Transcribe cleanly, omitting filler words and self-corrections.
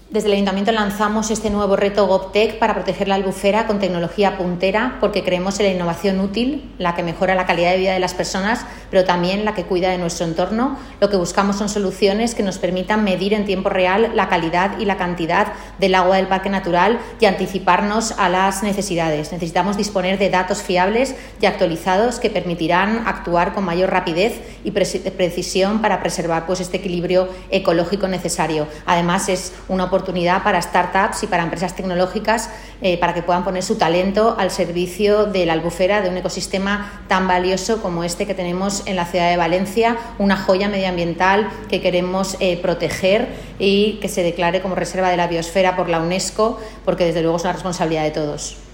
Desde el Ayuntamiento lanzamos este nuevo reto GovTech para proteger la albufera con tecnología puntera, porque creemos en la innovación útil, la que mejora la calidad de vida de las personas, pero también la que cuida de nuestro entorno. Lo que buscamos son soluciones que nos permitan medir en tiempo real la calidad y la cantidad del agua del Parque Natural y anticiparnos a las necesidades. Necesitamos disponer de datos fiables y actualizados que permitirán actuar con mayor rapidez y precisión para preservar este equilibrio ecológico necesario. Además, es una oportunidad para startups y para empresas tecnológicas para que puedan poner su talento al servicio de la albufera, de un ecosistema tan valioso como este que tenemos en la ciudad de Valencia, una joya medioambiental que queremos proteger y que se declare como reserva de la biosfera por la UNESCO, porque desde luego es una responsabilidad de todos.